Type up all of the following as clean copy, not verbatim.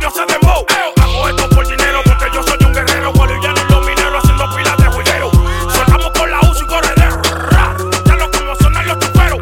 yo sé dembow. Hago esto por dinero porque yo soy un guerrero. Boliviano y los mineros haciendo pilas de juidero. Soltamos con la UCI y corredero. Ya lo como sonan los chuperos.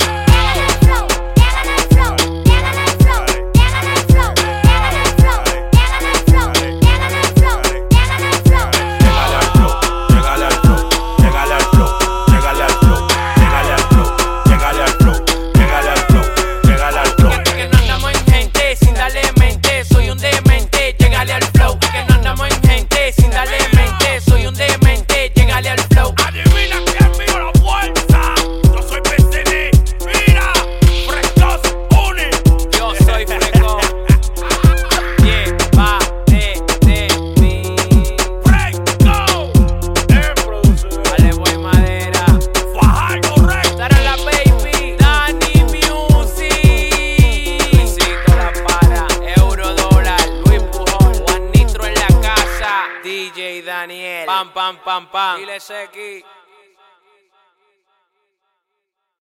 DJ Daniel, pam, pam, pam, pam. Dile Seki.